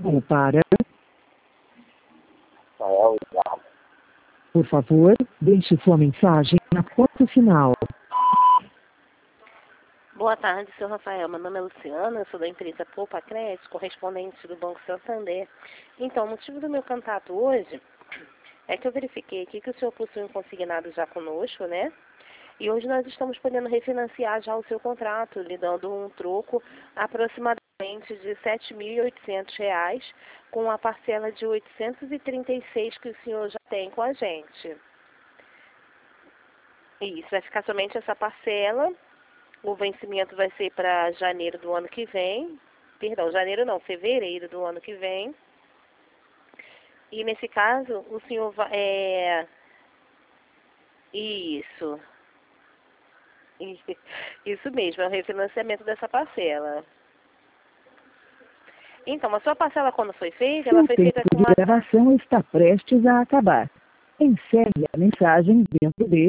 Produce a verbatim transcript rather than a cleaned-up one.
Ou para, Rafael Eduardo. por favor, deixe sua mensagem na porta final. Boa tarde, senhor Rafael. Meu nome é Luciana, eu sou da empresa Poupa Crédito, correspondente do Banco Santander. Então, o motivo do meu contato hoje é que eu verifiquei aqui que o senhor possui um consignado já conosco, né? E hoje nós estamos podendo refinanciar já o seu contrato, lhe dando um troco aproximadamente de sete mil e oitocentos reais, com a parcela de oitocentos e trinta e seis que o senhor já tem com a gente. Isso, vai ficar somente essa parcela. O vencimento vai ser para janeiro do ano que vem. Perdão, janeiro não, fevereiro do ano que vem. E nesse caso, o senhor vai... É... Isso. Isso mesmo, é o refinanciamento dessa parcela. Então, a sua parcela quando foi feita, ela Seu foi tempo feita com de a... gravação está prestes a acabar. Encerre a mensagem dentro de